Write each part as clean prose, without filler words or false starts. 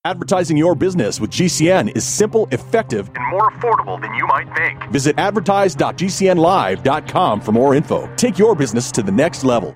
Advertising your business with GCN is simple, effective, and more affordable than you might think. Visit advertise.gcnlive.com for more info. Take your business to the next level.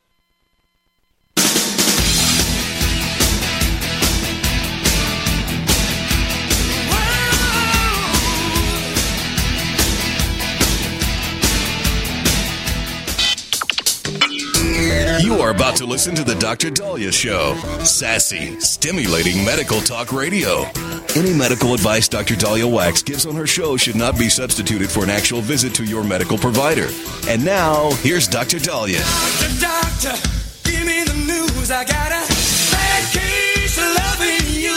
You are about to listen to the Dr. Daliah Show. Sassy, stimulating medical talk radio. Any medical advice Dr. Daliah Wax gives on her show should not be substituted for an actual visit to your medical provider. And now, here's Dr. Daliah. Doctor, give me the news. I got a bad case of loving you.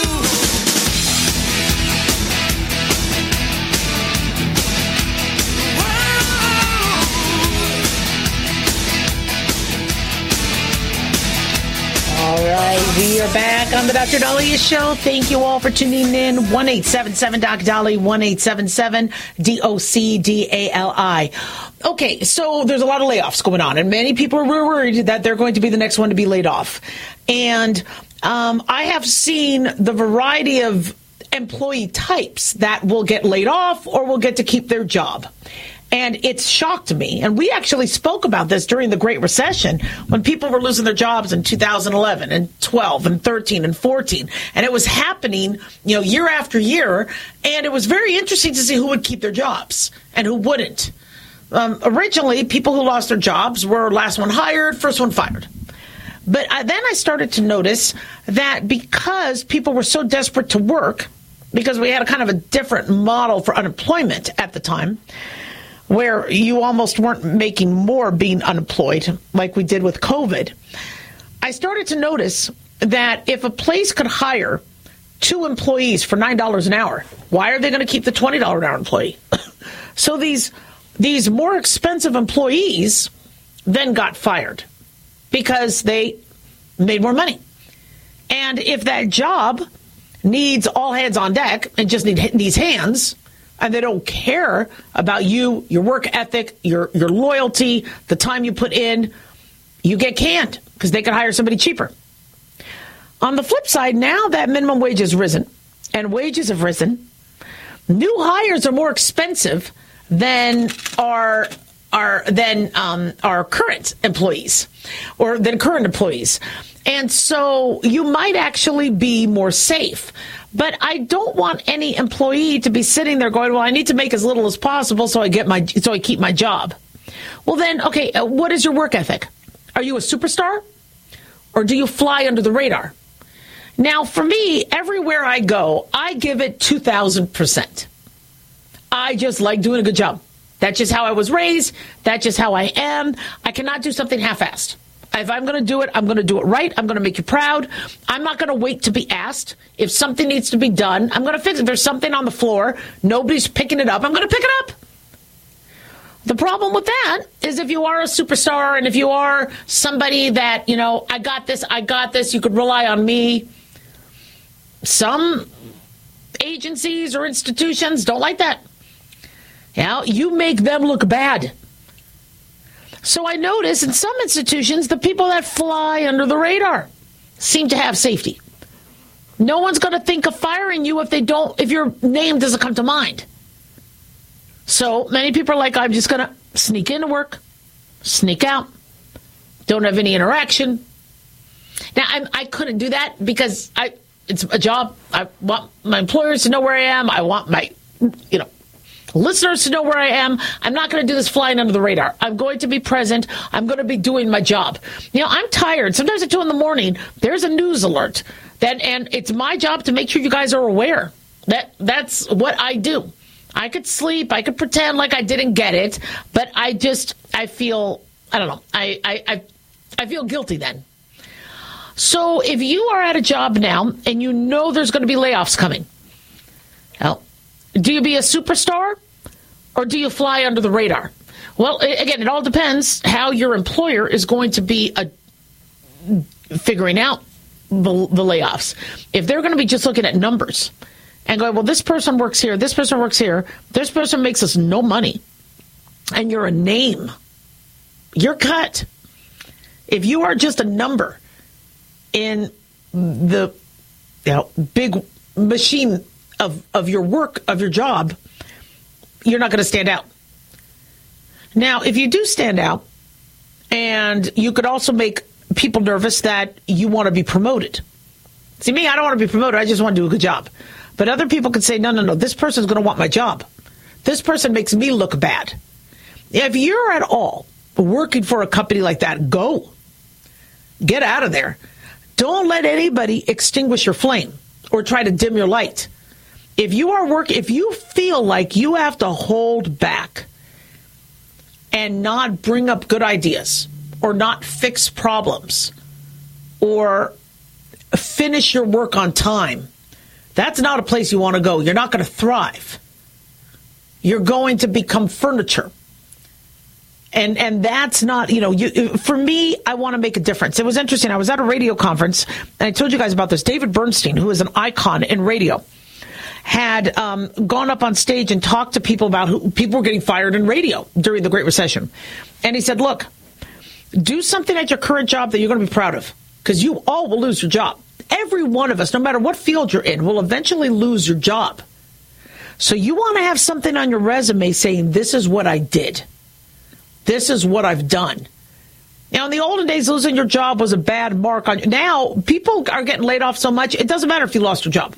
All right, we are back on the Dr. Daliah Show. Thank you all for tuning in. 1-877-DOC-DALI, 1-877-DOC-DALI. Okay, so there's a lot of layoffs going on, and many people are worried that they're going to be the next one to be laid off. And I have seen the variety of employee types that will get laid off or will get to keep their job. And it's shocked me. And we actually spoke about this during the Great Recession when people were losing their jobs in 2011 and 12 and 13 and 14. And it was happening, year after year. And it was very interesting to see who would keep their jobs and who wouldn't. Originally, people who lost their jobs were last one hired, first one fired. But then I started to notice that because people were so desperate to work, because we had a kind of a different model for unemployment at the time, where you almost weren't making more being unemployed like we did with COVID, I started to notice that if a place could hire 2 employees for $9 an hour, why are they going to keep the $20 an hour employee? So these more expensive employees then got fired because they made more money. And if that job needs all hands on deck and just needs hands, and they don't care about you, your work ethic, your loyalty, the time you put in, you get canned because they can hire somebody cheaper. On the flip side, now that minimum wage has risen and wages have risen, new hires are more expensive than our current employees or than current employees. And so you might actually be more safe. But I don't want any employee to be sitting there going, well, I need to make as little as possible so I keep my job. Well, then, okay, what is your work ethic? Are you a superstar or do you fly under the radar? Now, for me, everywhere I go, I give it 2,000%. I just like doing a good job. That's just how I was raised. That's just how I am. I cannot do something half-assed. If I'm going to do it, I'm going to do it right. I'm going to make you proud. I'm not going to wait to be asked. If something needs to be done, I'm going to fix it. If there's something on the floor, nobody's picking it up, I'm going to pick it up. The problem with that is if you are a superstar and if you are somebody that, I got this, you could rely on me. Some agencies or institutions don't like that. You make them look bad. So I notice in some institutions, the people that fly under the radar seem to have safety. No one's going to think of firing you if your name doesn't come to mind. So many people are like, I'm just going to sneak into work, sneak out, don't have any interaction. Now, I couldn't do that because it's a job. I want my employers to know where I am. I want my, listeners to know where I am. I'm not going to do this flying under the radar. I'm going to be present. I'm going to be doing my job. I'm tired. Sometimes at 2 a.m, there's a news alert. And it's my job to make sure you guys are aware. That's what I do. I could sleep. I could pretend like I didn't get it. But I feel, I don't know. I feel guilty then. So if you are at a job now and you know there's going to be layoffs coming, do you be a superstar or do you fly under the radar? Well, again, it all depends how your employer is going to be figuring out the layoffs. If they're going to be just looking at numbers and going, well, this person works here, this person works here, this person makes us no money, and you're a name, you're cut. If you are just a number in the big machine of your work, of your job, you're not going to stand out. Now, if you do stand out, and you could also make people nervous that you want to be promoted. See, me, I don't want to be promoted. I just want to do a good job. But other people could say, no, this person's going to want my job. This person makes me look bad. If you're at all working for a company like that, go. Get out of there. Don't let anybody extinguish your flame or try to dim your light. If you feel like you have to hold back and not bring up good ideas or not fix problems or finish your work on time, that's not a place you want to go. You're not going to thrive. You're going to become furniture. And that's not, for me, I want to make a difference. It was interesting. I was at a radio conference, and I told you guys about this. David Bernstein, who is an icon in radio, had gone up on stage and talked to people about who people were getting fired in radio during the Great Recession. And he said, look, do something at your current job that you're going to be proud of, because you all will lose your job. Every one of us, no matter what field you're in, will eventually lose your job. So you want to have something on your resume saying, this is what I did. This is what I've done. Now, in the olden days, losing your job was a bad mark on you. Now, people are getting laid off so much, it doesn't matter if you lost your job.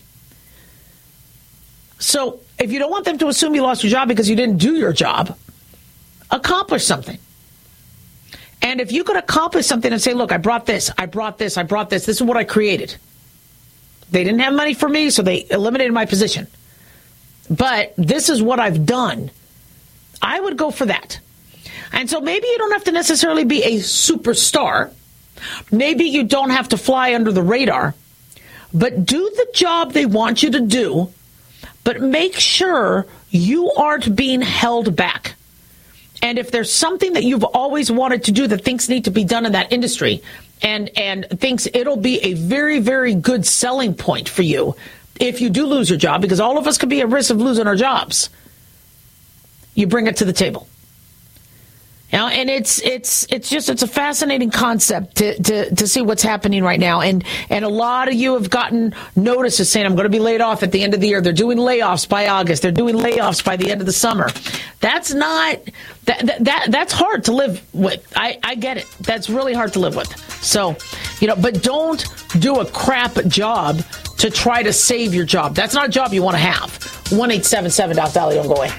So if you don't want them to assume you lost your job because you didn't do your job, accomplish something. And if you could accomplish something and say, look, I brought this, this is what I created. They didn't have money for me, so they eliminated my position. But this is what I've done. I would go for that. And so maybe you don't have to necessarily be a superstar. Maybe you don't have to fly under the radar. But do the job they want you to do. But make sure you aren't being held back. And if there's something that you've always wanted to do that thinks need to be done in that industry and thinks it'll be a very, very good selling point for you if you do lose your job, because all of us could be at risk of losing our jobs, you bring it to the table. And it's a fascinating concept to see what's happening right now. And a lot of you have gotten notices saying, I'm going to be laid off at the end of the year. They're doing layoffs by August. They're doing layoffs by the end of the summer. That's not, that's hard to live with. I get it. That's really hard to live with. So, but don't do a crap job to try to save your job. That's not a job you want to have. 1-877-DOC-DOLLY. Don't go away.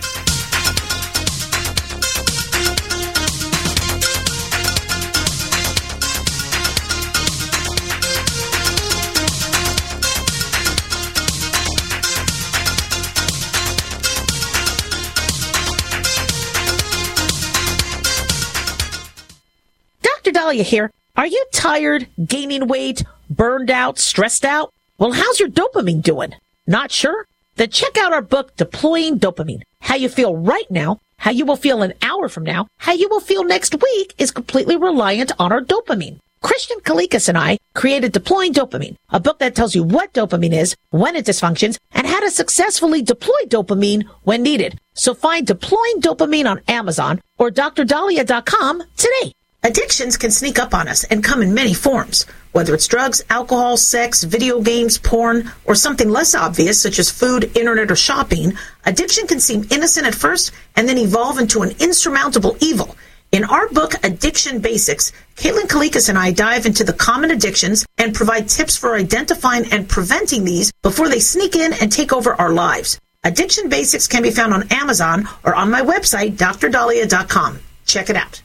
Dahlia here. Are you tired, gaining weight, burned out, stressed out? Well, how's your dopamine doing? Not sure? Then check out our book, Deploying Dopamine. How you feel right now, how you will feel an hour from now, how you will feel next week is completely reliant on our dopamine. Christian Kalikas and I created Deploying Dopamine, a book that tells you what dopamine is, when it dysfunctions, and how to successfully deploy dopamine when needed. So find Deploying Dopamine on Amazon or drdahlia.com today. Addictions can sneak up on us and come in many forms. Whether it's drugs, alcohol, sex, video games, porn, or something less obvious such as food, internet, or shopping, addiction can seem innocent at first and then evolve into an insurmountable evil. In our book, Addiction Basics, Caitlin Kalikas and I dive into the common addictions and provide tips for identifying and preventing these before they sneak in and take over our lives. Addiction Basics can be found on Amazon or on my website, drdahlia.com. Check it out.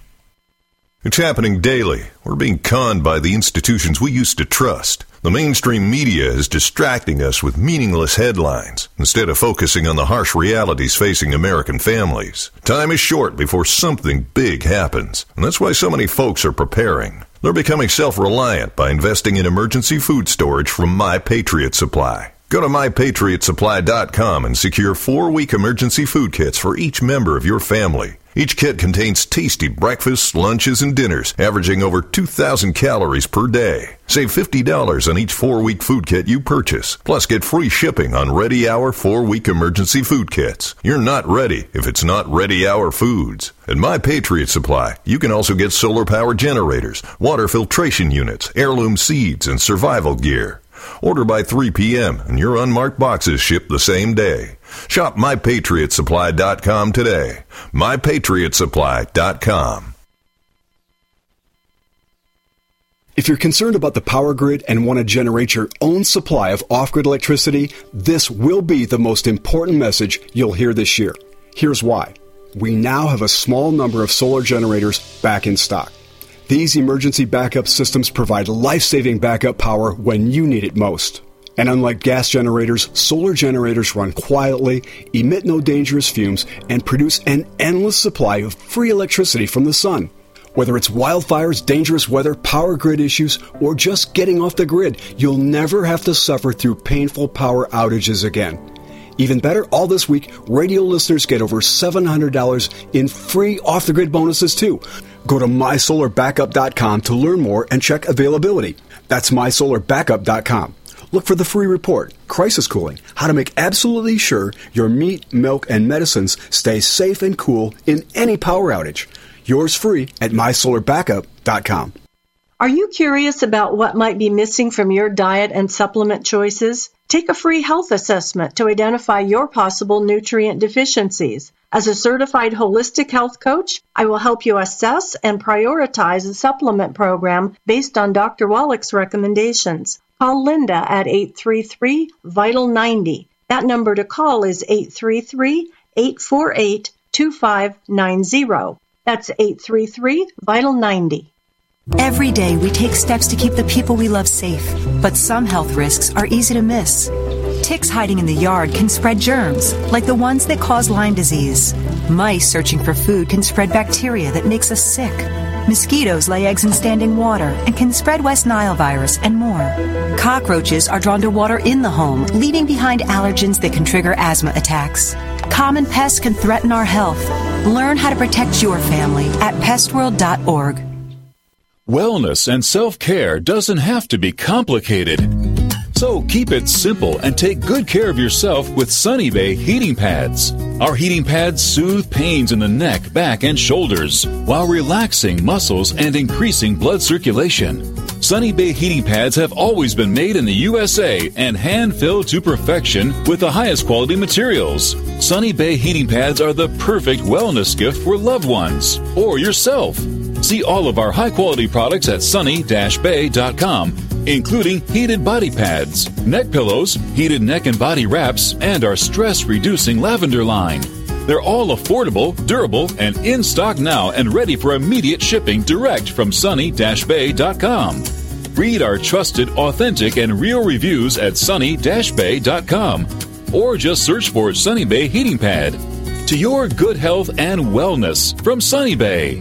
It's happening daily. We're being conned by the institutions we used to trust. The mainstream media is distracting us with meaningless headlines instead of focusing on the harsh realities facing American families. Time is short before something big happens, and that's why so many folks are preparing. They're becoming self-reliant by investing in emergency food storage from My Patriot Supply. Go to MyPatriotSupply.com and secure 4-week emergency food kits for each member of your family. Each kit contains tasty breakfasts, lunches, and dinners, averaging over 2,000 calories per day. Save $50 on each 4-week food kit you purchase. Plus, get free shipping on Ready Hour 4-week emergency food kits. You're not ready if it's not Ready Hour Foods. At My Patriot Supply, you can also get solar power generators, water filtration units, heirloom seeds, and survival gear. Order by 3 p.m. and your unmarked boxes ship the same day. Shop MyPatriotSupply.com today. MyPatriotSupply.com. If you're concerned about the power grid and want to generate your own supply of off-grid electricity, this will be the most important message you'll hear this year. Here's why. We now have a small number of solar generators back in stock. These emergency backup systems provide life-saving backup power when you need it most. And unlike gas generators, solar generators run quietly, emit no dangerous fumes, and produce an endless supply of free electricity from the sun. Whether it's wildfires, dangerous weather, power grid issues, or just getting off the grid, you'll never have to suffer through painful power outages again. Even better, all this week, radio listeners get over $700 in free off-the-grid bonuses too. Go to MySolarBackup.com to learn more and check availability. That's MySolarBackup.com. Look for the free report, Crisis Cooling, how to make absolutely sure your meat, milk, and medicines stay safe and cool in any power outage. Yours free at MySolarBackup.com. Are you curious about what might be missing from your diet and supplement choices? Take a free health assessment to identify your possible nutrient deficiencies. As a certified holistic health coach, I will help you assess and prioritize a supplement program based on Dr. Wallach's recommendations. Call Linda at 833-VITAL-90. That number to call is 833-848-2590. That's 833-VITAL-90. Every day we take steps to keep the people we love safe, but some health risks are easy to miss. Ticks hiding in the yard can spread germs, like the ones that cause Lyme disease. Mice searching for food can spread bacteria that makes us sick. Mosquitoes lay eggs in standing water and can spread West Nile virus and more. Cockroaches are drawn to water in the home, leaving behind allergens that can trigger asthma attacks. Common pests can threaten our health. Learn how to protect your family at pestworld.org. Wellness and self-care doesn't have to be complicated. So keep it simple and take good care of yourself with Sunny Bay heating pads. Our heating pads soothe pains in the neck, back, and shoulders while relaxing muscles and increasing blood circulation. Sunny Bay heating pads have always been made in the USA and hand-filled to perfection with the highest quality materials. Sunny Bay heating pads are the perfect wellness gift for loved ones or yourself. See all of our high-quality products at sunny-bay.com, including heated body pads, neck pillows, heated neck and body wraps, and our stress-reducing lavender line. They're all affordable, durable, and in stock now and ready for immediate shipping direct from sunny-bay.com. Read our trusted, authentic, and real reviews at sunny-bay.com or just search for Sunny Bay Heating Pad. To your good health and wellness from Sunny Bay.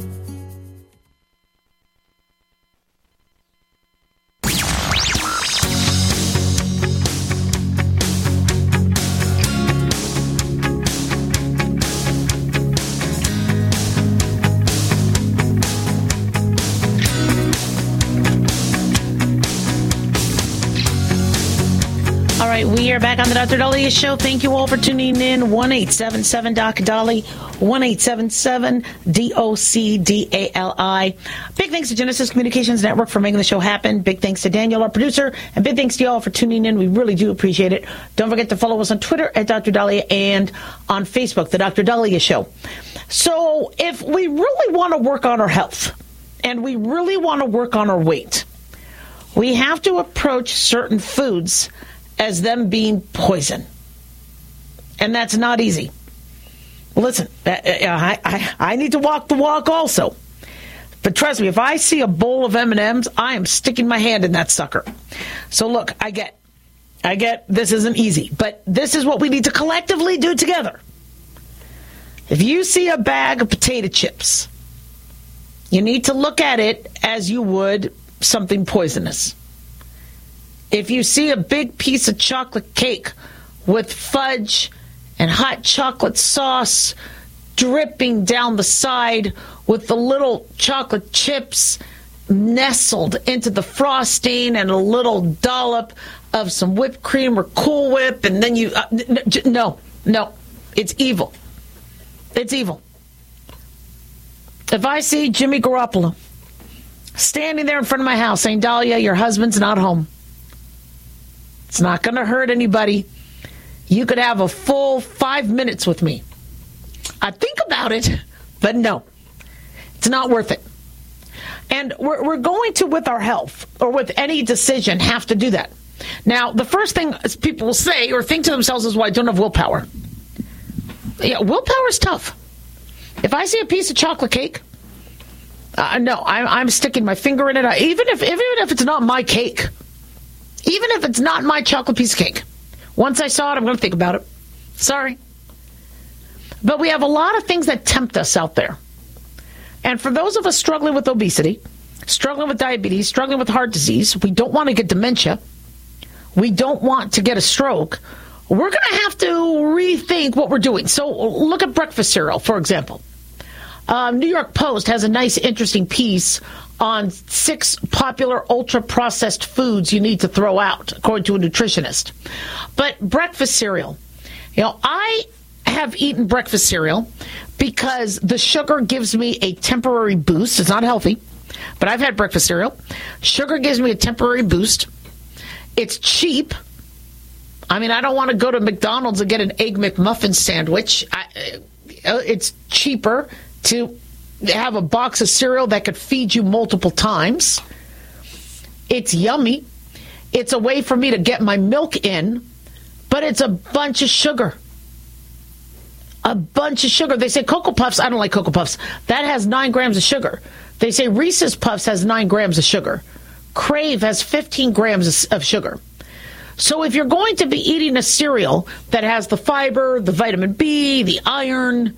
We are back on the Dr. Daliah Show. Thank you all for tuning in. 1-877-DOC-DALI, 1-877-DOC-DALI. Big thanks to Genesis Communications Network for making the show happen. Big thanks to Daniel, our producer, and big thanks to y'all for tuning in. We really do appreciate it. Don't forget to follow us on Twitter at Dr. Daliah and on Facebook, the Dr. Daliah Show. So if we really want to work on our health and we really want to work on our weight, we have to approach certain foods as them being poison. And that's not easy. Listen, I need to walk the walk also. But trust me, if I see a bowl of M&Ms, I am sticking my hand in that sucker. So look, I get this isn't easy, but this is what we need to collectively do together. If you see a bag of potato chips, you need to look at it as you would something poisonous. If you see a big piece of chocolate cake with fudge and hot chocolate sauce dripping down the side with the little chocolate chips nestled into the frosting and a little dollop of some whipped cream or Cool Whip, and then you... No, it's evil. It's evil. If I see Jimmy Garoppolo standing there in front of my house saying, Dahlia, your husband's not home, It's not going to hurt anybody. You could have a full 5 minutes with me. I think about it, but no, it's not worth it. And we're going to, with our health or with any decision, have to do that. Now, the first thing people will say or think to themselves is, well, I don't have willpower. Yeah, willpower is tough. If I see a piece of chocolate cake, no, I'm sticking my finger in it. Even if it's not my cake, even if it's not my chocolate piece of cake, once I saw it, I'm going to think about it. Sorry. But we have a lot of things that tempt us out there. And for those of us struggling with obesity, struggling with diabetes, struggling with heart disease, we don't want to get dementia. We don't want to get a stroke. We're going to have to rethink what we're doing. So look at breakfast cereal, for example. New York Post has a nice, interesting piece on 6 popular ultra-processed foods you need to throw out, according to a nutritionist. But breakfast cereal, I have eaten breakfast cereal because the sugar gives me a temporary boost. It's not healthy, but I've had breakfast cereal. Sugar gives me a temporary boost. It's cheap. I mean, I don't want to go to McDonald's and get an Egg McMuffin sandwich. It's cheaper to have a box of cereal that could feed you multiple times. It's yummy. It's a way for me to get my milk in, but it's a bunch of sugar. A bunch of sugar. They say Cocoa Puffs. I don't like Cocoa Puffs. That has 9 grams of sugar. They say Reese's Puffs has 9 grams of sugar. Crave has 15 grams of sugar. So if you're going to be eating a cereal that has the fiber, the vitamin B, the iron,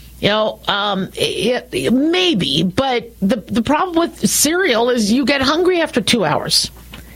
maybe, but the problem with cereal is you get hungry after 2 hours.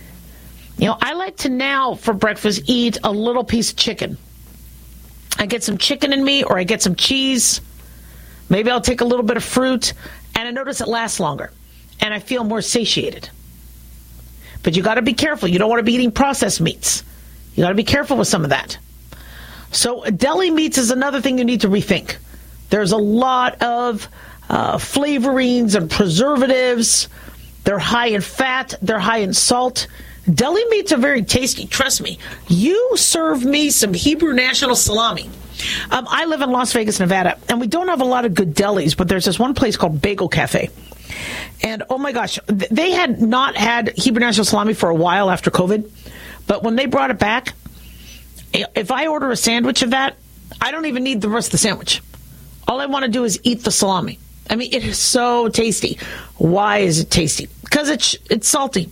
I like to now for breakfast eat a little piece of chicken. I get some chicken in me, or I get some cheese. Maybe I'll take a little bit of fruit, and I notice it lasts longer, and I feel more satiated. But you got to be careful. You don't want to be eating processed meats. You got to be careful with some of that. So deli meats is another thing you need to rethink. There's a lot of flavorings and preservatives. They're high in fat. They're high in salt. Deli meats are very tasty. Trust me. You serve me some Hebrew National salami. I live in Las Vegas, Nevada, and we don't have a lot of good delis, but there's this one place called Bagel Cafe. And, oh, my gosh, they had not had Hebrew National salami for a while after COVID. But when they brought it back, if I order a sandwich of that, I don't even need the rest of the sandwich. All I want to do is eat the salami. I mean, it is so tasty. Why is it tasty? Because it's salty.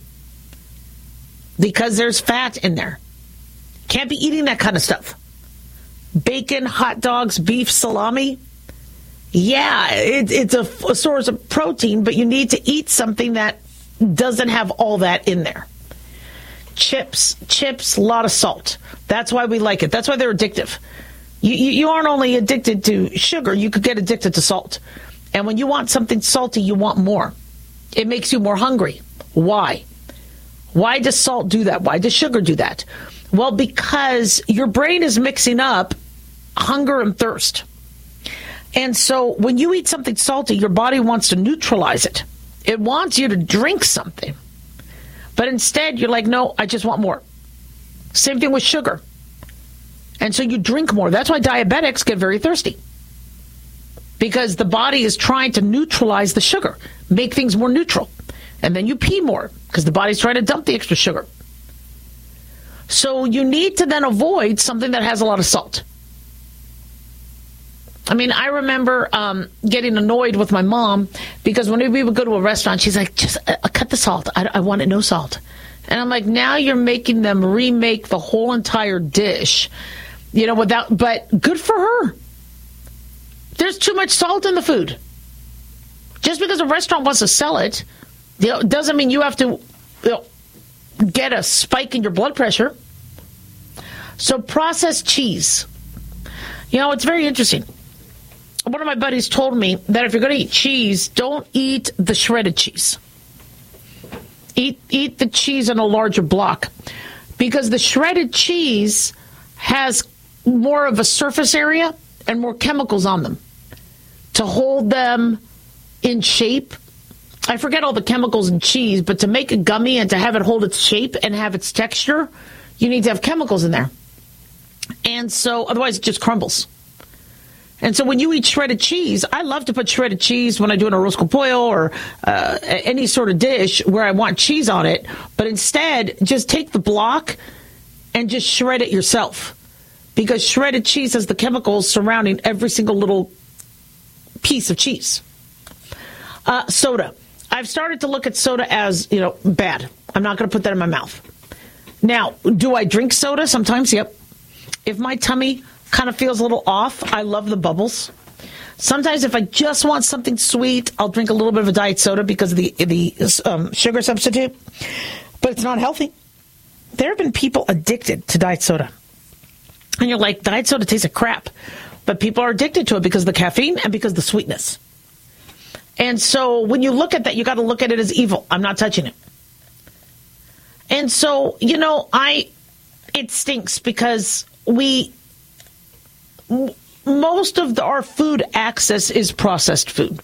Because there's fat in there. Can't be eating that kind of stuff. Bacon, hot dogs, beef, salami. Yeah, it's a source of protein, but you need to eat something that doesn't have all that in there. Chips, a lot of salt. That's why we like it. That's why they're addictive. You aren't only addicted to sugar, you could get addicted to salt. And when you want something salty, you want more. It makes you more hungry. Why? Why does salt do that? Why does sugar do that? Well, because your brain is mixing up hunger and thirst. And so when you eat something salty, your body wants to neutralize it. It wants you to drink something. But instead, you're like, no, I just want more. Same thing with sugar. And so you drink more. That's why diabetics get very thirsty. Because the body is trying to neutralize the sugar, make things more neutral. And then you pee more because the body's trying to dump the extra sugar. So you need to then avoid something that has a lot of salt. I mean, I remember getting annoyed with my mom because when we would go to a restaurant, she's like, just cut the salt. I want it no salt. And I'm like, now you're making them remake the whole entire dish, but good for her. There's too much salt in the food. Just because a restaurant wants to sell it, doesn't mean you have to get a spike in your blood pressure. So processed cheese. It's very interesting. One of my buddies told me that if you're going to eat cheese, don't eat the shredded cheese. Eat the cheese in a larger block. Because the shredded cheese has more of a surface area and more chemicals on them to hold them in shape. I forget all the chemicals in cheese, but to make a gummy and to have it hold its shape and have its texture, you need to have chemicals in there. And so otherwise it just crumbles. And so when you eat shredded cheese, I love to put shredded cheese when I do an arroz con pollo or any sort of dish where I want cheese on it. But instead, just take the block and just shred it yourself. Because shredded cheese has the chemicals surrounding every single little piece of cheese. Soda. I've started to look at soda as, bad. I'm not going to put that in my mouth. Now, do I drink soda? Sometimes, yep. If my tummy kind of feels a little off, I love the bubbles. Sometimes if I just want something sweet, I'll drink a little bit of a diet soda because of the sugar substitute. But it's not healthy. There have been people addicted to diet soda. And you're like, diet soda tastes like crap. But people are addicted to it because of the caffeine and because of the sweetness. And so when you look at that, you got to look at it as evil. I'm not touching it. And so, it stinks because most of our food access is processed food.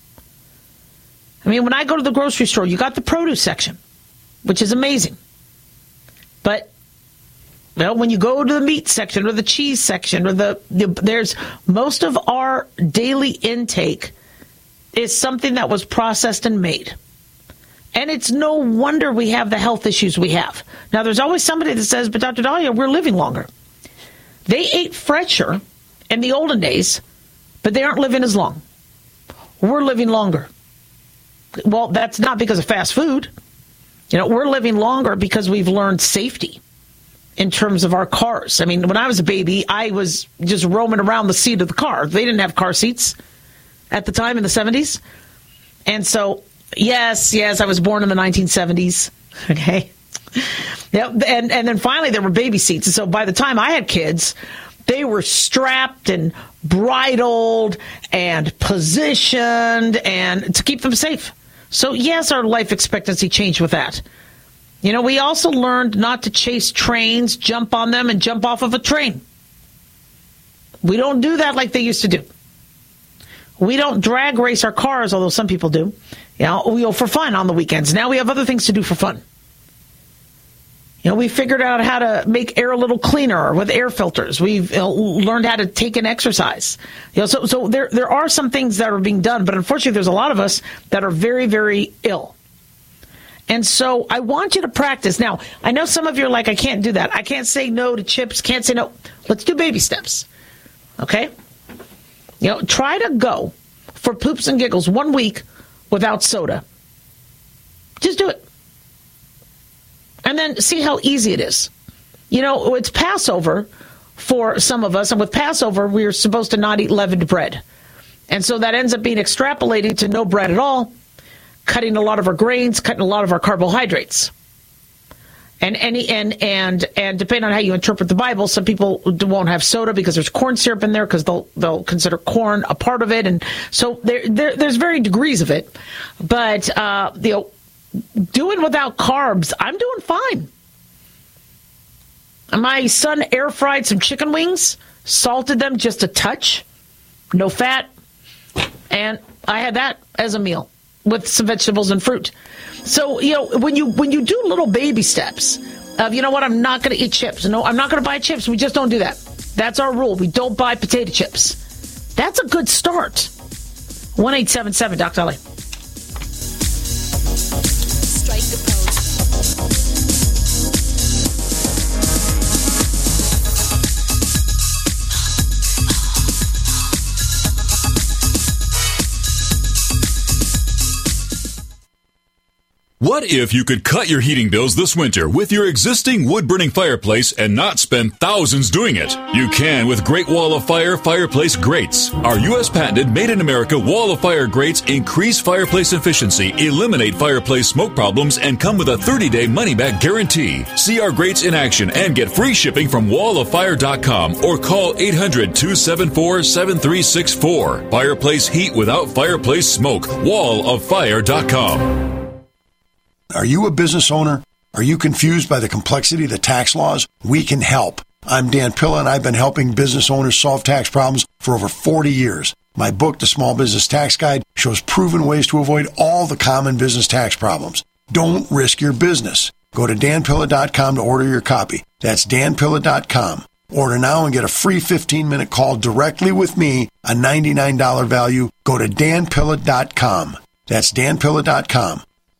I mean, when I go to the grocery store, you got the produce section, which is amazing. But when you go to the meat section or the cheese section or there's most of our daily intake is something that was processed and made. And it's no wonder we have the health issues we have. Now, there's always somebody that says, but Dr. Dahlia, we're living longer. They ate fresher in the olden days, but they aren't living as long. We're living longer. Well, that's not because of fast food. We're living longer because we've learned safety in terms of our cars. I mean, when I was a baby, I was just roaming around the seat of the car. They didn't have car seats at the time in the 70s. And so, yes, I was born in the 1970s. Okay. Yep. And then finally there were baby seats. And so by the time I had kids, they were strapped and bridled and positioned and to keep them safe. So yes, our life expectancy changed with that. We also learned not to chase trains, jump on them, and jump off of a train. We don't do that like they used to do. We don't drag race our cars, although some people do. We go for fun on the weekends. Now we have other things to do for fun. We figured out how to make air a little cleaner with air filters. We've learned how to take an exercise. So there are some things that are being done, but unfortunately there's a lot of us that are very, very ill. And so I want you to practice. Now, I know some of you are like, I can't do that. I can't say no to chips. Can't say no. Let's do baby steps. Okay? Try to go for poops and giggles 1 week without soda. Just do it. And then see how easy it is. It's Passover for some of us. And with Passover, we're supposed to not eat leavened bread. And so that ends up being extrapolating to no bread at all, cutting a lot of our grains, cutting a lot of our carbohydrates. And depending on how you interpret the Bible, some people won't have soda because there's corn syrup in there because they'll consider corn a part of it. And so there's varying degrees of it. But, doing without carbs, I'm doing fine. My son air fried some chicken wings, salted them just a touch, no fat, and I had that as a meal with some vegetables and fruit. So, when you do little baby steps of, I'm not going to eat chips. No, I'm not going to buy chips. We just don't do that. That's our rule. We don't buy potato chips. That's a good start. 1-877 Dr. Dahlia. Strike the pose. What if you could cut your heating bills this winter with your existing wood-burning fireplace and not spend thousands doing it? You can with Great Wall of Fire fireplace grates. Our U.S. patented made-in-America Wall of Fire grates increase fireplace efficiency, eliminate fireplace smoke problems, and come with a 30-day money-back guarantee. See our grates in action and get free shipping from walloffire.com or call 800-274-7364. Fireplace heat without fireplace smoke. walloffire.com. Are you a business owner? Are you confused by the complexity of the tax laws? We can help. I'm Dan Pilla, and I've been helping business owners solve tax problems for over 40 years. My book, The Small Business Tax Guide, shows proven ways to avoid all the common business tax problems. Don't risk your business. Go to danpilla.com to order your copy. That's danpilla.com. Order now and get a free 15-minute call directly with me, a $99 value. Go to danpilla.com. That's danpilla.com.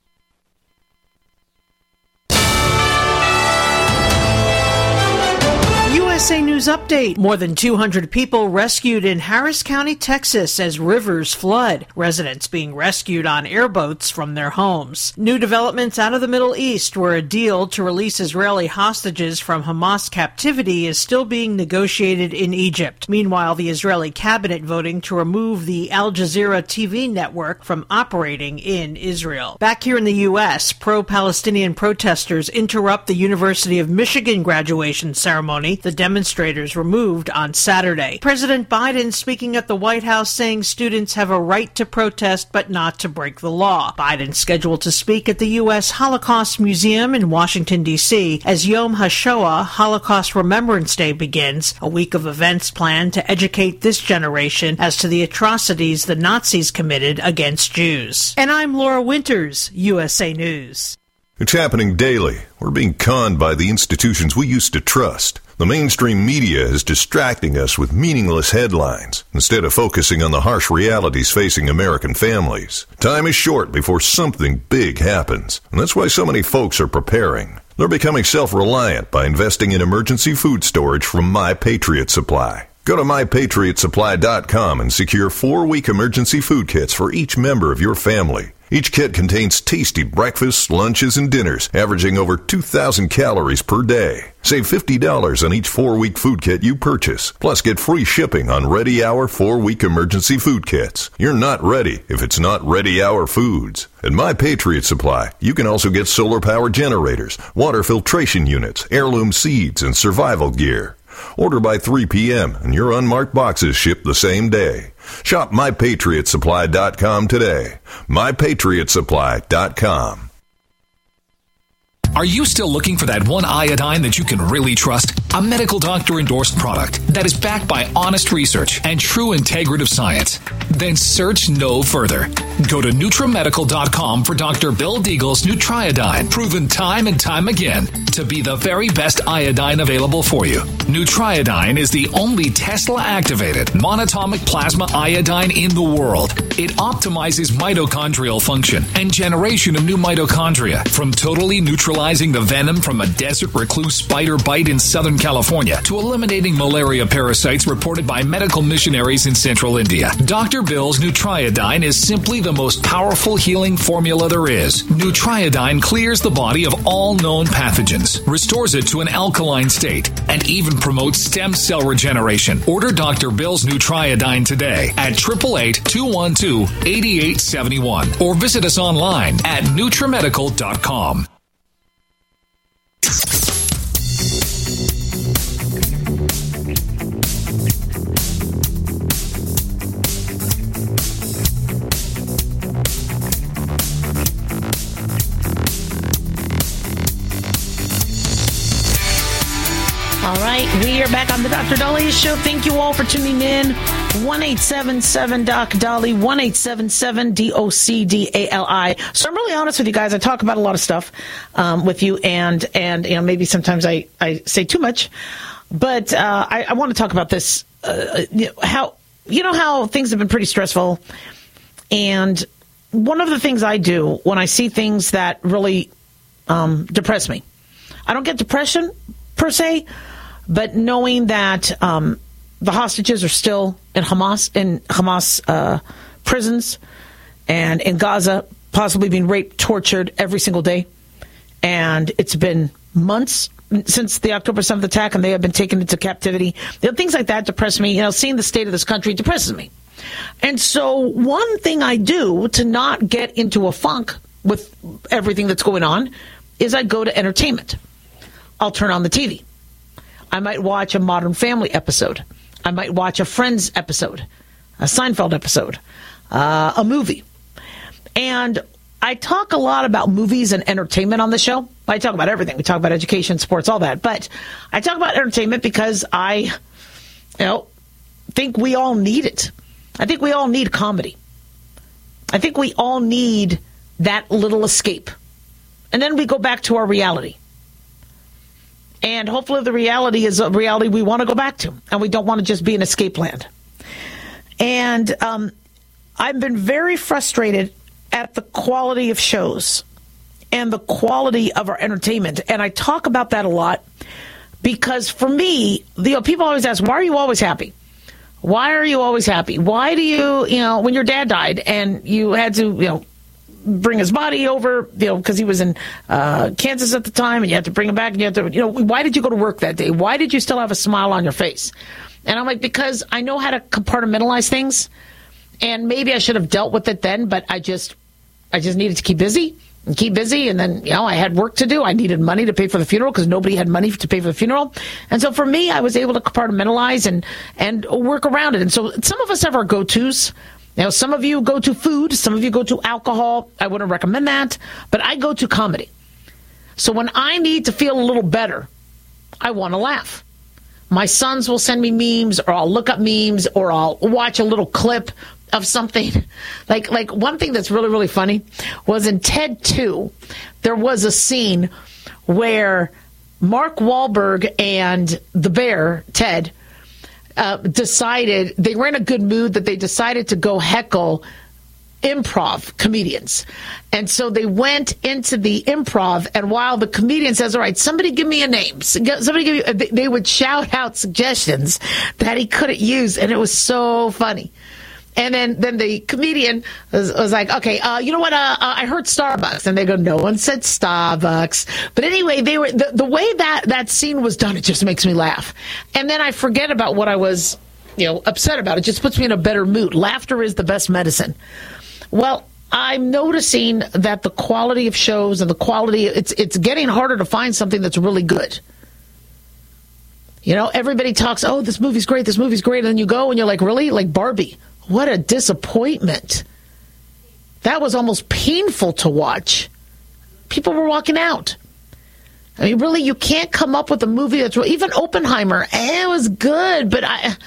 USA News Update. More than 200 people rescued in Harris County, Texas as rivers flood. Residents being rescued on airboats from their homes. New developments out of the Middle East, where a deal to release Israeli hostages from Hamas captivity is still being negotiated in Egypt. Meanwhile, the Israeli cabinet voting to remove the Al Jazeera TV network from operating in Israel. Back here in the U.S., pro-Palestinian protesters interrupt the University of Michigan graduation ceremony. The demonstrators removed on Saturday. President Biden speaking at the White House saying students have a right to protest but not to break the law. Biden scheduled to speak at the U.S. Holocaust Museum in Washington, D.C. as Yom HaShoah, Holocaust Remembrance Day, begins, a week of events planned to educate this generation as to the atrocities the Nazis committed against Jews. And I'm Laura Winters, USA News. It's happening daily. We're being conned by the institutions we used to trust. The mainstream media is distracting us with meaningless headlines instead of focusing on the harsh realities facing American families. Time is short before something big happens, and that's why so many folks are preparing. They're becoming self-reliant by investing in emergency food storage from My Patriot Supply. Go to MyPatriotSupply.com and secure 4-week emergency food kits for each member of your family. Each kit contains tasty breakfasts, lunches, and dinners, averaging over 2,000 calories per day. Save $50 on each 4-week food kit you purchase. Plus, get free shipping on Ready Hour 4-week emergency food kits. You're not ready if it's not Ready Hour Foods. At My Patriot Supply, you can also get solar power generators, water filtration units, heirloom seeds, and survival gear. Order by 3 p.m. and your unmarked boxes ship the same day. Shop MyPatriotSupply.com today. MyPatriotSupply.com. Are you still looking for that one iodine that you can really trust? A medical doctor endorsed product that is backed by honest research and true integrative science? Then search no further. Go to NutriMedical.com for Dr. Bill Deagle's Nutriodine, proven time and time again to be the very best iodine available for you. Nutriodine is the only Tesla-activated monatomic plasma iodine in the world. It optimizes mitochondrial function and generation of new mitochondria from totally neutralizing the venom from a desert recluse spider bite in Southern California to eliminating malaria parasites reported by medical missionaries in Central India. Dr. Bill's Nutriodine is simply the most powerful healing formula there is. Nutriodine clears the body of all known pathogens, restores it to an alkaline state, and even promotes stem cell regeneration. Order Dr. Bill's Nutriodine today at 888-212-8871 or visit us online at NutriMedical.com. All right, we are back on the Dr. Daliah Show. Thank you all for tuning in. 1-877-DOC-DALI, 1-877-DOC-DALI. So I'm really honest with you guys. I talk about a lot of stuff with you, and you know, maybe sometimes I say too much, but I want to talk about this. How things have been pretty stressful, and one of the things I do when I see things that really depress me, I don't get depression per se, but knowing that the hostages are still in Hamas prisons and in Gaza, possibly being raped, tortured every single day. And it's been months since the October 7th attack, and they have been taken into captivity. Things like that depress me. You know, seeing the state of this country depresses me. And so one thing I do to not get into a funk with everything that's going on is I go to entertainment. I'll turn on the TV. I might watch a Modern Family episode. I might watch a Friends episode, a Seinfeld episode, a movie. And I talk a lot about movies and entertainment on the show. I talk about everything. We talk about education, sports, all that. But I talk about entertainment because I think we all need it. I think we all need comedy. I think we all need that little escape. And then we go back to our reality. And hopefully the reality is a reality we want to go back to. And we don't want to just be in escape land. And I've been very frustrated at the quality of shows and the quality of our entertainment. And I talk about that a lot because for me, people always ask, why are you always happy? Why are you always happy? Why do you, when your dad died and you had to, bring his body over, because he was in Kansas at the time, and you had to bring him back, and you had to, why did you go to work that day? Why did you still have a smile on your face? And I'm like, because I know how to compartmentalize things, and maybe I should have dealt with it then, but I just needed to keep busy. And then, I had work to do. I needed money to pay for the funeral because nobody had money to pay for the funeral. And so for me, I was able to compartmentalize and work around it. And so some of us have our go-tos. Now, some of you go to food. Some of you go to alcohol. I wouldn't recommend that. But I go to comedy. So when I need to feel a little better, I want to laugh. My sons will send me memes, or I'll look up memes, or I'll watch a little clip of something. Like one thing that's really, really funny was in Ted 2, there was a scene where Mark Wahlberg and the bear, Ted, decided, they were in a good mood, that they decided to go heckle improv comedians. And so they went into the improv, and while the comedian says, all right, somebody give me a name, they would shout out suggestions that he couldn't use, and it was so funny. And then the comedian was like, okay, you know what? I heard Starbucks. And they go, no one said Starbucks. But anyway, they were the way that scene was done, it just makes me laugh. And then I forget about what I was, upset about. It just puts me in a better mood. Laughter is the best medicine. Well, I'm noticing that the quality of shows and the quality, it's getting harder to find something that's really good. Everybody talks, oh, this movie's great. And then you go and you're like, really? Like Barbie. What a disappointment. That was almost painful to watch. People were walking out. I mean, really, you can't come up with a movie that's even Oppenheimer. It was good, but I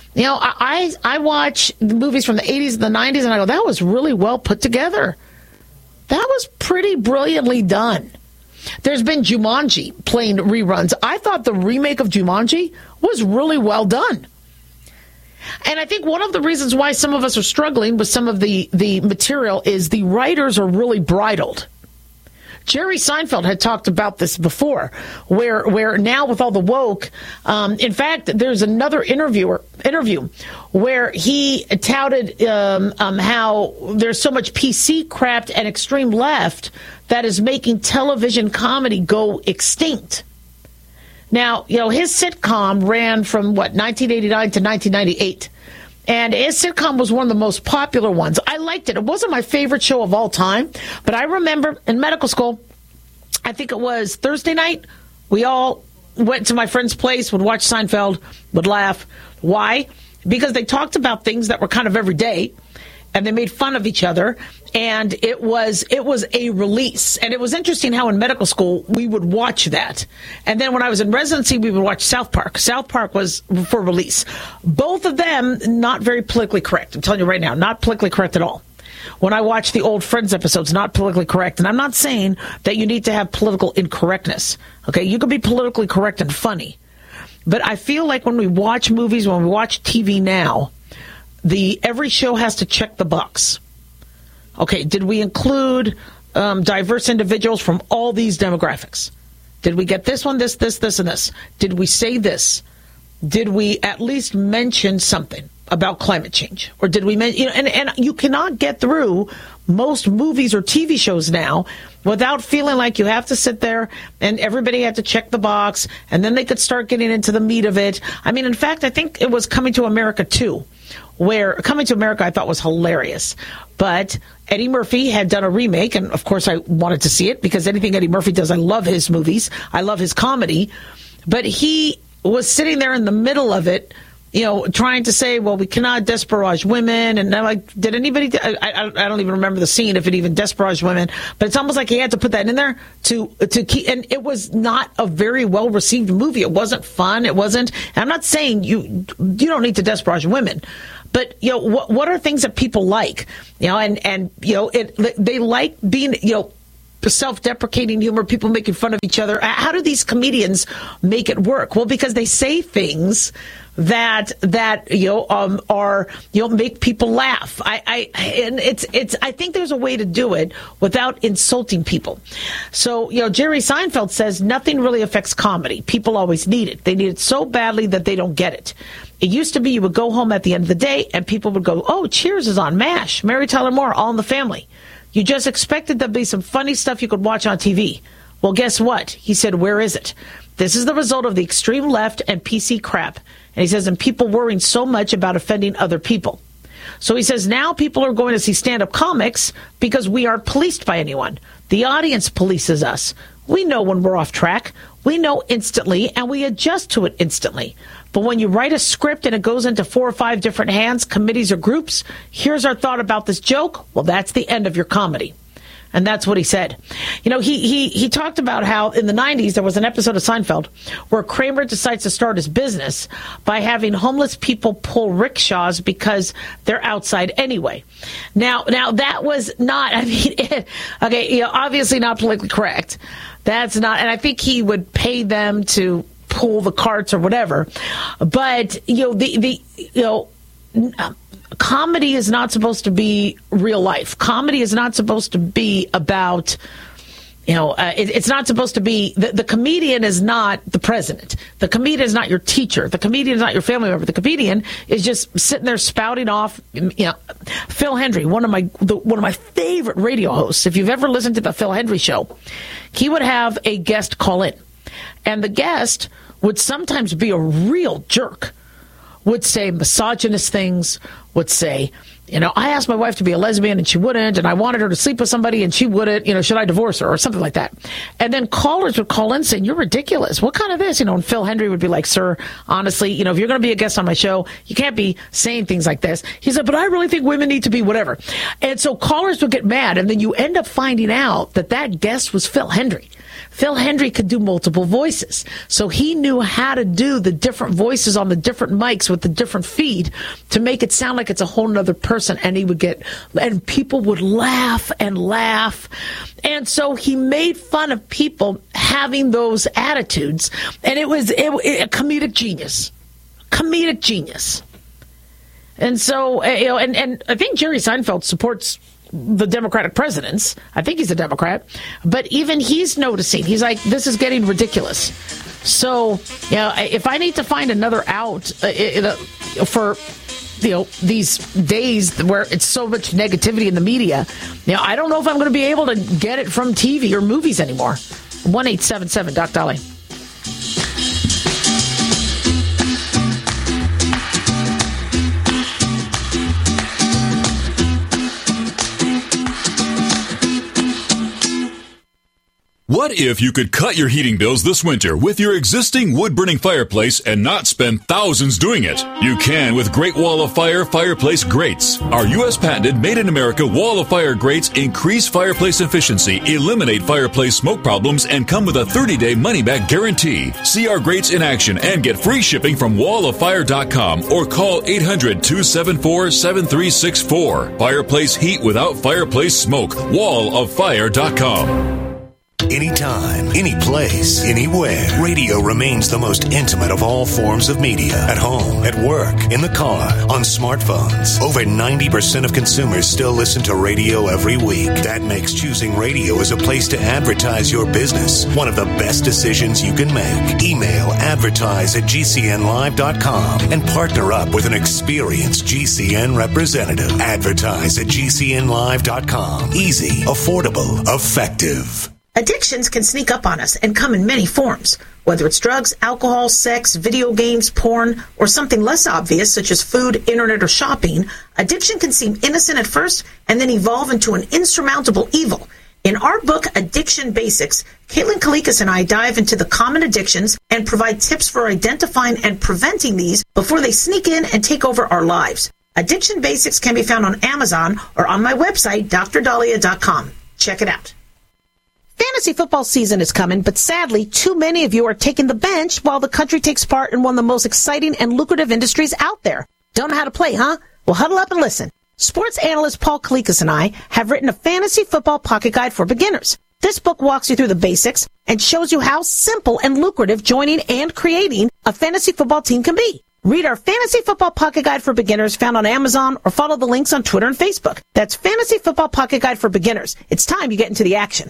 watch movies from the 80s and the 90s, and I go, that was really well put together. That was pretty brilliantly done. There's been Jumanji playing reruns. I thought the remake of Jumanji was really well done. And I think one of the reasons why some of us are struggling with some of the material is the writers are really bridled. Jerry Seinfeld had talked about this before, where now with all the woke, in fact, there's another interview where he touted how there's so much PC crap and extreme left that is making television comedy go extinct. Now, his sitcom ran from, 1989 to 1998. And his sitcom was one of the most popular ones. I liked it. It wasn't my favorite show of all time. But I remember in medical school, I think it was Thursday night, we all went to my friend's place, would watch Seinfeld, would laugh. Why? Because they talked about things that were kind of everyday. And they made fun of each other, and it was a release. And it was interesting how in medical school we would watch that. And then when I was in residency, we would watch South Park. South Park was for release. Both of them not very politically correct. I'm telling you right now, not politically correct at all. When I watch the old Friends episodes, not politically correct. And I'm not saying that you need to have political incorrectness. Okay, you can be politically correct and funny. But I feel like when we watch movies, when we watch TV now, every show has to check the box. Okay, did we include diverse individuals from all these demographics? Did we get this one, this, and this? Did we say this? Did we at least mention something about climate change? Or did we mention, and you cannot get through most movies or TV shows now without feeling like you have to sit there and everybody had to check the box, and then they could start getting into the meat of it. I mean, in fact, I think it was Coming to America 2. Where Coming to America I thought was hilarious. But Eddie Murphy had done a remake, and of course I wanted to see it because anything Eddie Murphy does, I love his movies. I love his comedy. But he was sitting there in the middle of it, trying to say, well, we cannot disparage women. And I'm like, did anybody, I don't even remember the scene, if it even disparaged women. But it's almost like he had to put that in there to keep, and it was not a very well-received movie. It wasn't fun. It wasn't, I'm not saying you don't need to disparage women. But, what are things that people like? They like being, self-deprecating humor, people making fun of each other. How do these comedians make it work? Well, because they say things that make people laugh. I think there's a way to do it without insulting people. So, Jerry Seinfeld says nothing really affects comedy. People always need it. They need it so badly that they don't get it. It used to be you would go home at the end of the day and people would go, oh, Cheers is on, MASH, Mary Tyler Moore, All in the Family. You just expected there'd be some funny stuff you could watch on TV. Well, guess what? He said, where is it? This is the result of the extreme left and PC crap. And he says, and people worrying so much about offending other people. So he says, now people are going to see stand-up comics because we aren't policed by anyone. The audience polices us. We know when we're off track. We know instantly, and we adjust to it instantly. But when you write a script and it goes into 4 or 5 different hands, committees or groups, here's our thought about this joke. Well, that's the end of your comedy. And that's what he said. He talked about how in the 90s there was an episode of Seinfeld where Kramer decides to start his business by having homeless people pull rickshaws because they're outside anyway. Now that was not, obviously not politically correct. That's not, and I think he would pay them to pull the carts or whatever. But, comedy is not supposed to be real life. Comedy is not supposed to be about, it's not supposed to be, the comedian is not the president. The comedian is not your teacher. The comedian is not your family member. The comedian is just sitting there spouting off. Phil Hendry, one of my favorite radio hosts. If you've ever listened to the Phil Hendry show, he would have a guest call in, and the guest would sometimes be a real jerk. Would say misogynist things, would say, I asked my wife to be a lesbian and she wouldn't, and I wanted her to sleep with somebody and she wouldn't, should I divorce her or something like that. And then callers would call in saying, you're ridiculous. What kind of this? And Phil Hendry would be like, sir, honestly, if you're going to be a guest on my show, you can't be saying things like this. He said, but I really think women need to be whatever. And so callers would get mad, and then you end up finding out that guest was Phil Hendry. Phil Hendry could do multiple voices. So he knew how to do the different voices on the different mics with the different feed to make it sound like it's a whole nother person. And people would laugh and laugh. And so he made fun of people having those attitudes. And it was a comedic genius. Comedic genius. And so, and I think Jerry Seinfeld supports the Democratic presidents. I think he's a Democrat. But even he's noticing. He's like, this is getting ridiculous. So, if I need to find another out for, these days where it's so much negativity in the media, I don't know if I'm going to be able to get it from TV or movies anymore. 1-877 Doc Dolly. What if you could cut your heating bills this winter with your existing wood-burning fireplace and not spend thousands doing it? You can with Great Wall of Fire fireplace grates. Our U.S. patented made-in-America Wall of Fire grates increase fireplace efficiency, eliminate fireplace smoke problems, and come with a 30-day money-back guarantee. See our grates in action and get free shipping from walloffire.com or call 800-274-7364. Fireplace heat without fireplace smoke. walloffire.com. Anytime, any place, anywhere. Radio remains the most intimate of all forms of media. At home, at work, in the car, on smartphones. Over 90% of consumers still listen to radio every week. That makes choosing radio as a place to advertise your business one of the best decisions you can make. Email advertise@gcnlive.com and partner up with an experienced GCN representative. Advertise@gcnlive.com. Easy, affordable, effective. Addictions can sneak up on us and come in many forms. Whether it's drugs, alcohol, sex, video games, porn, or something less obvious such as food, internet, or shopping, addiction can seem innocent at first and then evolve into an insurmountable evil. In our book, Addiction Basics, Caitlin Kalikas and I dive into the common addictions and provide tips for identifying and preventing these before they sneak in and take over our lives. Addiction Basics can be found on Amazon or on my website, drdahlia.com. Check it out. Fantasy football season is coming, but sadly, too many of you are taking the bench while the country takes part in one of the most exciting and lucrative industries out there. Don't know how to play, huh? Well, huddle up and listen. Sports analyst Paul Kalikas and I have written a fantasy football pocket guide for beginners. This book walks you through the basics and shows you how simple and lucrative joining and creating a fantasy football team can be. Read our Fantasy Football Pocket Guide for Beginners found on Amazon or follow the links on Twitter and Facebook. That's Fantasy Football Pocket Guide for Beginners. It's time you get into the action.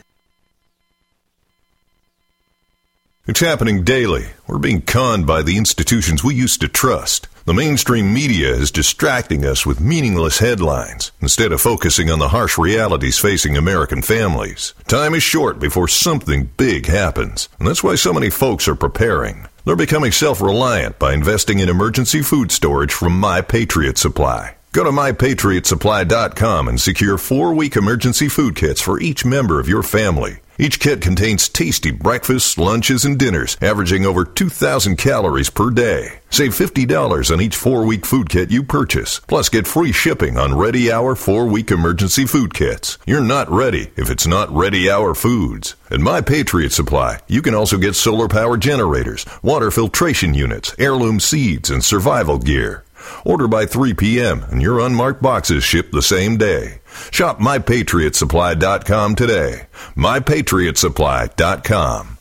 It's happening daily. We're being conned by the institutions we used to trust. The mainstream media is distracting us with meaningless headlines instead of focusing on the harsh realities facing American families. Time is short before something big happens, and that's why so many folks are preparing. They're becoming self-reliant by investing in emergency food storage from My Patriot Supply. Go to MyPatriotSupply.com and secure 4-week emergency food kits for each member of your family. Each kit contains tasty breakfasts, lunches, and dinners, averaging over 2,000 calories per day. Save $50 on each 4-week food kit you purchase. Plus, get free shipping on Ready Hour 4-week emergency food kits. You're not ready if it's not Ready Hour foods. At My Patriot Supply, you can also get solar power generators, water filtration units, heirloom seeds, and survival gear. Order by 3 p.m. and your unmarked boxes ship the same day. Shop MyPatriotSupply.com today. MyPatriotSupply.com.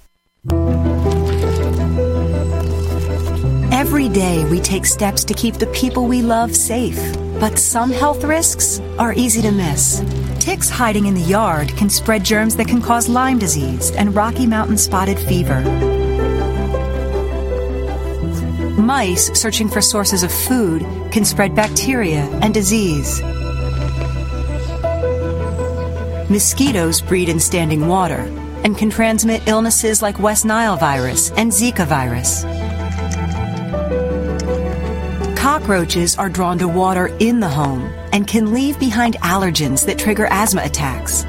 Every day we take steps to keep the people we love safe, but some health risks are easy to miss. Ticks hiding in the yard can spread germs that can cause Lyme disease and Rocky Mountain spotted fever. Mice searching for sources of food can spread bacteria and disease. Mosquitoes breed in standing water and can transmit illnesses like West Nile virus and Zika virus. Cockroaches are drawn to water in the home and can leave behind allergens that trigger asthma attacks.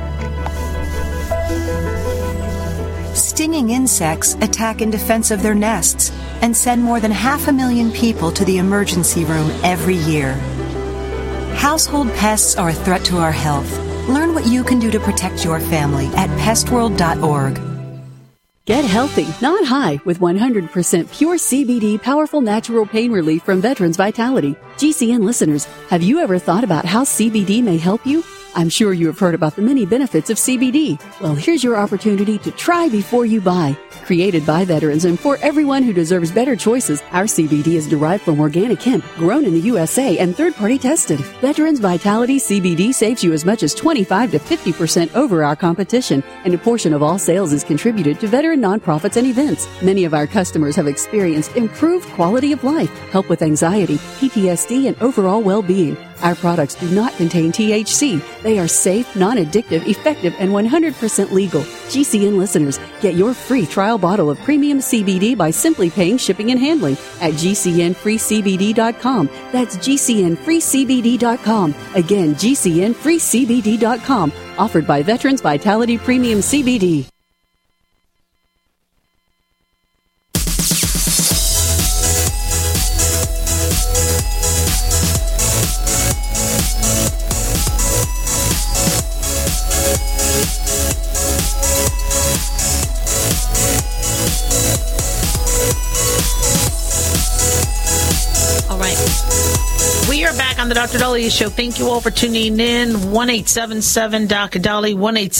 Stinging insects attack in defense of their nests and send more than 500,000 people to the emergency room every year. Household pests are a threat to our health. Learn what you can do to protect your family at pestworld.org. Get healthy, not high, with 100% pure CBD powerful natural pain relief from Veterans Vitality. GCN listeners, have you ever thought about how CBD may help you? I'm sure you have heard about the many benefits of CBD. Well, here's your opportunity to try before you buy. Created by veterans and for everyone who deserves better choices, our CBD is derived from organic hemp, grown in the USA and third-party tested. Veterans Vitality CBD saves you as much as 25 to 50% over our competition, and a portion of all sales is contributed to veteran nonprofits and events. Many of our customers have experienced improved quality of life, help with anxiety, PTSD, and overall well-being. Our products do not contain THC. They are safe, non-addictive, effective, and 100% legal. GCN listeners, get your free trial bottle of premium CBD by simply paying shipping and handling at GCNFreeCBD.com. That's GCNFreeCBD.com. Again, GCNFreeCBD.com. Offered by Veterans Vitality Premium CBD. On the Dr. Daliah Show. Thank you all for tuning in. 1-877-Dr. Dali,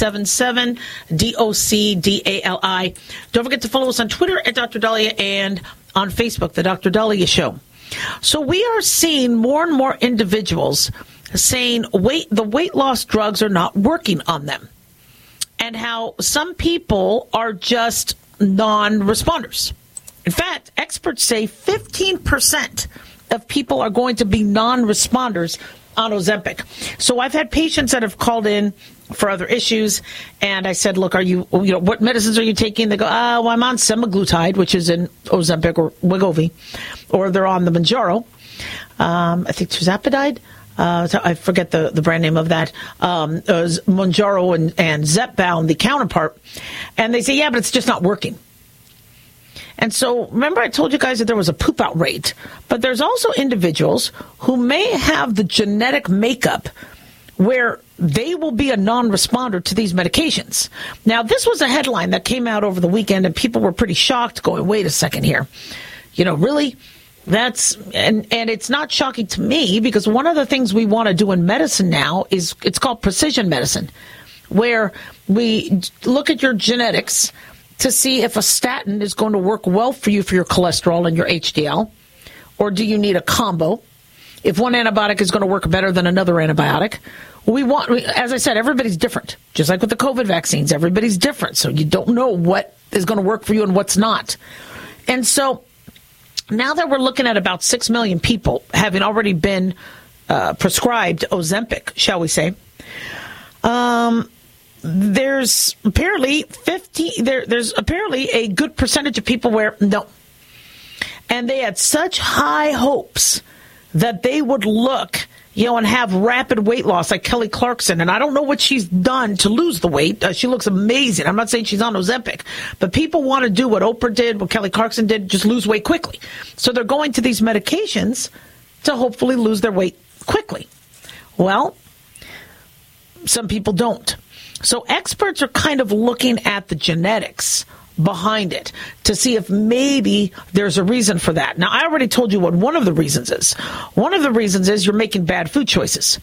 1-877-DOC-DALI. Don't forget to follow us on Twitter at Dr. Daliah and on Facebook, the Dr. Daliah Show. So we are seeing more and more individuals saying the weight loss drugs are not working on them, and how some people are just non-responders. In fact, experts say 15% of people are going to be non-responders on Ozempic. So I've had patients that have called in for other issues, and I said, look, what medicines are you taking? They go, well, I'm on semaglutide, which is in Ozempic or Wegovy, or they're on the Mounjaro. I think tirzepatide. I forget the brand name of that. Mounjaro and Zepbound, the counterpart. And they say, yeah, but it's just not working. And so, remember I told you guys that there was a poop-out rate, but there's also individuals who may have the genetic makeup where they will be a non-responder to these medications. Now, this was a headline that came out over the weekend, and people were pretty shocked, going, wait a second here. Really? And it's not shocking to me, because one of the things we want to do in medicine now it's called precision medicine. where we look at your genetics to see if a statin is going to work well for you for your cholesterol and your HDL, or do you need a combo? If one antibiotic is going to work better than another antibiotic. As I said, everybody's different. Just like with the COVID vaccines, everybody's different. So you don't know what is going to work for you and what's not. And so now that we're looking at about 6 million people having already been prescribed Ozempic, shall we say, there's apparently there's apparently a good percentage of people where no. And they had such high hopes that they would look, and have rapid weight loss like Kelly Clarkson. And I don't know what she's done to lose the weight. She looks amazing. I'm not saying she's on Ozempic, but people want to do what Oprah did, what Kelly Clarkson did, just lose weight quickly. So they're going to these medications to hopefully lose their weight quickly. Well, some people don't. So experts are kind of looking at the genetics behind it to see if maybe there's a reason for that. Now, I already told you what one of the reasons is. One of the reasons is you're making bad food choices.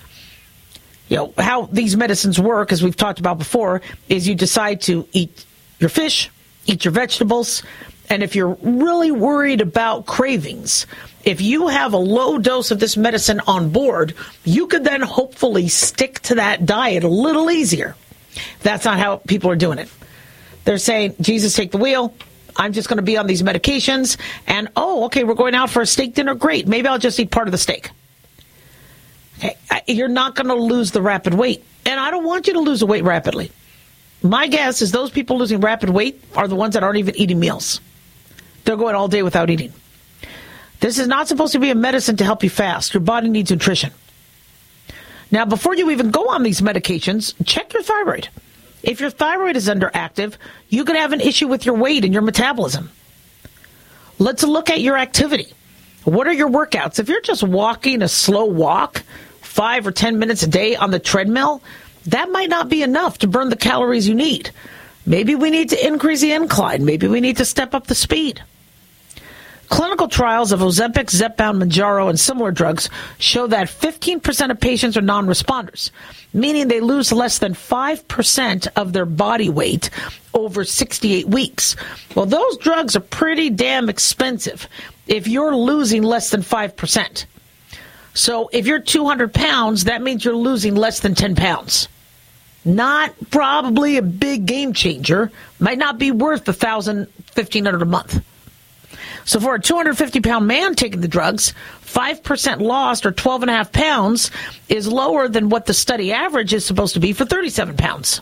How these medicines work, as we've talked about before, is you decide to eat your fish, eat your vegetables, and if you're really worried about cravings, if you have a low dose of this medicine on board, you could then hopefully stick to that diet a little easier. That's not how people are doing it. They're saying, Jesus, take the wheel. I'm just going to be on these medications. And, okay, we're going out for a steak dinner. Great. Maybe I'll just eat part of the steak. Okay. You're not going to lose the rapid weight. And I don't want you to lose the weight rapidly. My guess is those people losing rapid weight are the ones that aren't even eating meals. They're going all day without eating. This is not supposed to be a medicine to help you fast. Your body needs nutrition. Now, before you even go on these medications, check your thyroid. If your thyroid is underactive, you could have an issue with your weight and your metabolism. Let's look at your activity. What are your workouts? If you're just walking a slow walk, 5 or 10 minutes a day on the treadmill, that might not be enough to burn the calories you need. Maybe we need to increase the incline. Maybe we need to step up the speed. Clinical trials of Ozempic, Zepbound, Mounjaro, and similar drugs show that 15% of patients are non-responders, meaning they lose less than 5% of their body weight over 68 weeks. Well, those drugs are pretty damn expensive if you're losing less than 5%. So if you're 200 pounds, that means you're losing less than 10 pounds. Not probably a big game changer. Might not be worth $1,000, $1,500 a month. So for a 250-pound man taking the drugs, 5% lost or 12.5 pounds is lower than what the study average is supposed to be for 37 pounds.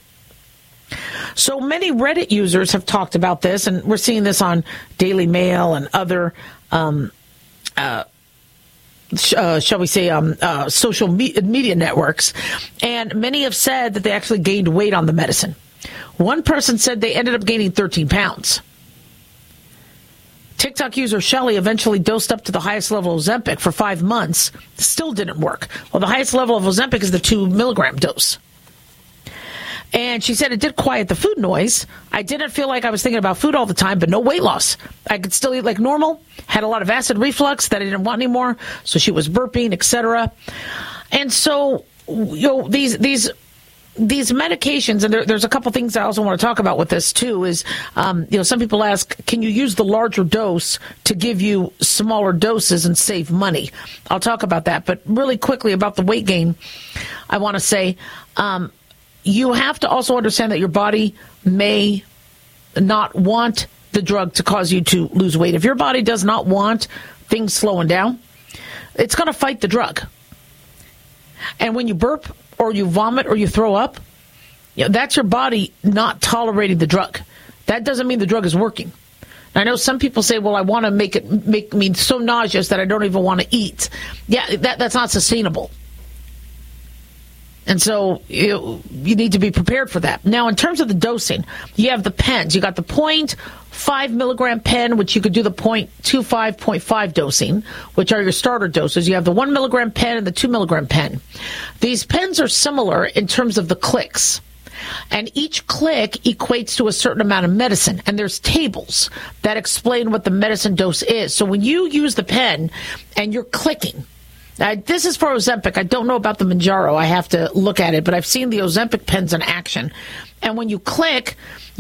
So many Reddit users have talked about this, and we're seeing this on Daily Mail and other, shall we say, social media networks. And many have said that they actually gained weight on the medicine. One person said they ended up gaining 13 pounds. TikTok user Shelly eventually dosed up to the highest level of Ozempic for 5 months. Still didn't work. Well, the highest level of Ozempic is the 2 milligram dose. And she said it did quiet the food noise. I didn't feel like I was thinking about food all the time, but no weight loss. I could still eat like normal, had a lot of acid reflux that I didn't want anymore, so she was burping, etc. And so, these medications, and there's a couple things I also want to talk about with this too, is, some people ask, can you use the larger dose to give you smaller doses and save money? I'll talk about that. But really quickly about the weight gain, I want to say, you have to also understand that your body may not want the drug to cause you to lose weight. If your body does not want things slowing down, it's going to fight the drug. And when you burp or you vomit or you throw up, that's your body not tolerating the drug. That doesn't mean the drug is working. I know some people say, well, I want to make me so nauseous that I don't even want to eat. Yeah, that's not sustainable. And so you need to be prepared for that. Now, in terms of the dosing, you have the pens. You got the 0.5 milligram pen, which you could do the 0.25, 0.5 dosing, which are your starter doses. You have the 1 milligram pen and the 2 milligram pen. These pens are similar in terms of the clicks. And each click equates to a certain amount of medicine. And there's tables that explain what the medicine dose is. So when you use the pen and you're clicking, This is for Ozempic. I don't know about the Mounjaro. I have to look at it, but I've seen the Ozempic pens in action. And when you click,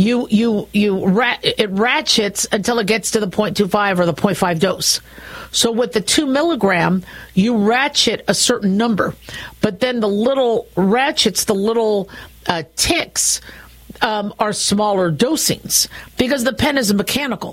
it ratchets until it gets to the 0.25 or the 0.5 dose. So with the 2 milligram, you ratchet a certain number, but then the little ratchets, the little ticks, are smaller dosings because the pen is mechanical.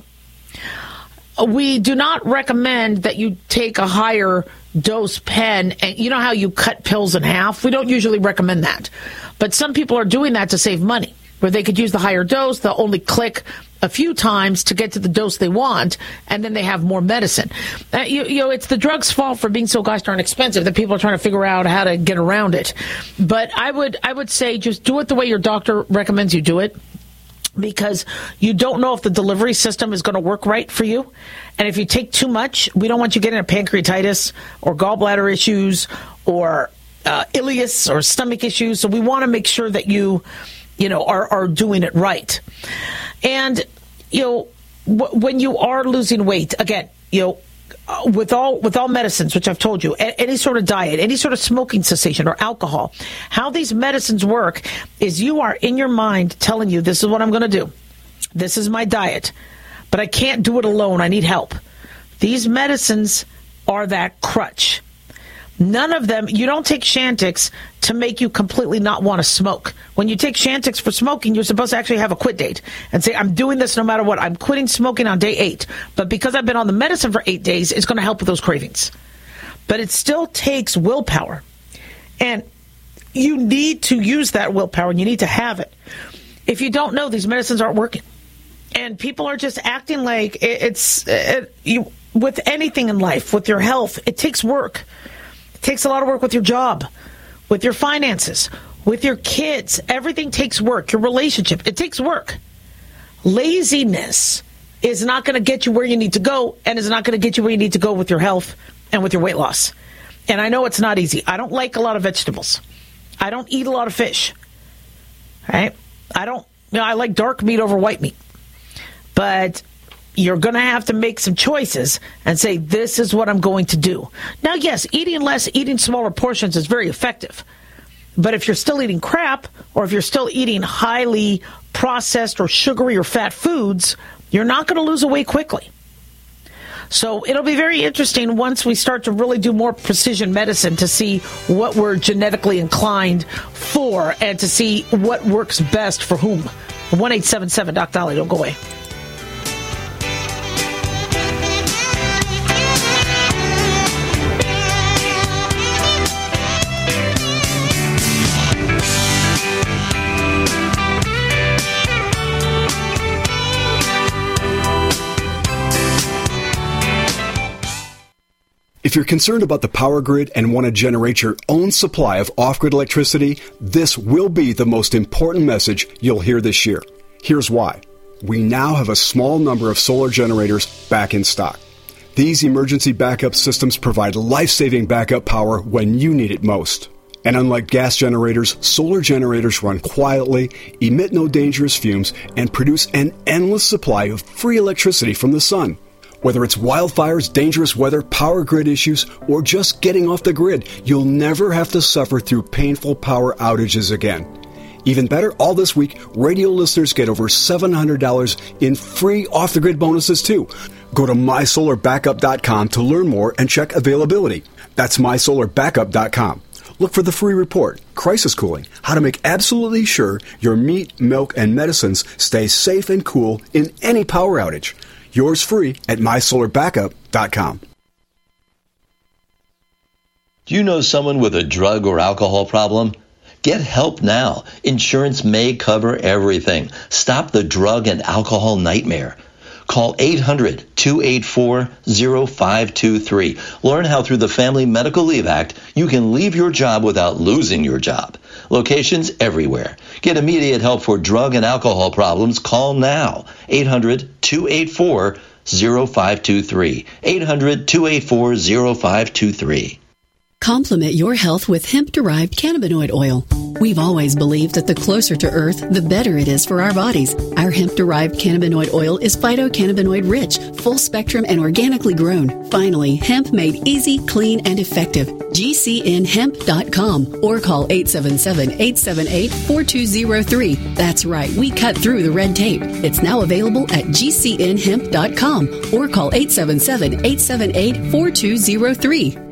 We do not recommend that you take a higher dose pen. And you know how you cut pills in half? We don't usually recommend that. But some people are doing that to save money, where they could use the higher dose. They'll only click a few times to get to the dose they want, and then they have more medicine. It's the drug's fault for being so gosh darn expensive that people are trying to figure out how to get around it. But I would say just do it the way your doctor recommends you do it, because you don't know if the delivery system is going to work right for you. And if you take too much, we don't want you getting a pancreatitis or gallbladder issues or ileus or stomach issues. So we want to make sure that you are doing it right. And, when you are losing weight, again, with all medicines, which I've told you, any sort of diet, any sort of smoking cessation or alcohol, how these medicines work is you are in your mind telling you, this is what I'm going to do. This is my diet, but I can't do it alone. I need help. These medicines are that crutch. None of them, you don't take Chantix to make you completely not want to smoke. When you take Chantix for smoking, you're supposed to actually have a quit date and say, I'm doing this no matter what. I'm quitting smoking on day 8. But because I've been on the medicine for 8 days, it's going to help with those cravings. But it still takes willpower. And you need to use that willpower, and you need to have it. If you don't know, these medicines aren't working. And people are just acting like with anything in life, with your health, it takes work. It takes a lot of work with your job, with your finances, with your kids. Everything takes work. Your relationship, it takes work. Laziness is not going to get you where you need to go, and is not going to get you where you need to go with your health and with your weight loss. And I know it's not easy. I don't like a lot of vegetables. I don't eat a lot of fish. Right? I like dark meat over white meat. But you're going to have to make some choices and say, this is what I'm going to do. Now, yes, eating less, eating smaller portions is very effective. But if you're still eating crap, or if you're still eating highly processed or sugary or fat foods, you're not going to lose weight quickly. So it'll be very interesting once we start to really do more precision medicine to see what we're genetically inclined for and to see what works best for whom. 1-877-DOC-DOLLY. Don't go away. If you're concerned about the power grid and want to generate your own supply of off-grid electricity, this will be the most important message you'll hear this year. Here's why. We now have a small number of solar generators back in stock. These emergency backup systems provide life-saving backup power when you need it most. And unlike gas generators, solar generators run quietly, emit no dangerous fumes, and produce an endless supply of free electricity from the sun. Whether it's wildfires, dangerous weather, power grid issues, or just getting off the grid, you'll never have to suffer through painful power outages again. Even better, all this week, radio listeners get over $700 in free off-the-grid bonuses, too. Go to mysolarbackup.com to learn more and check availability. That's mysolarbackup.com. Look for the free report, Crisis Cooling, how to make absolutely sure your meat, milk, and medicines stay safe and cool in any power outage. Yours free at mysolarbackup.com. Do you know someone with a drug or alcohol problem? Get help now. Insurance may cover everything. Stop the drug and alcohol nightmare. Call 800-284-0523. Learn how through the Family Medical Leave Act, you can leave your job without losing your job. Locations everywhere. Get immediate help for drug and alcohol problems. Call now. 800-284-0523. 800-284-0523. Complement your health with hemp-derived cannabinoid oil. We've always believed that the closer to Earth, the better it is for our bodies. Our hemp-derived cannabinoid oil is phytocannabinoid rich, full spectrum, and organically grown. Finally, hemp made easy, clean, and effective. GCNhemp.com or call 877-878-4203. That's right, we cut through the red tape. It's now available at GCNhemp.com or call 877-878-4203.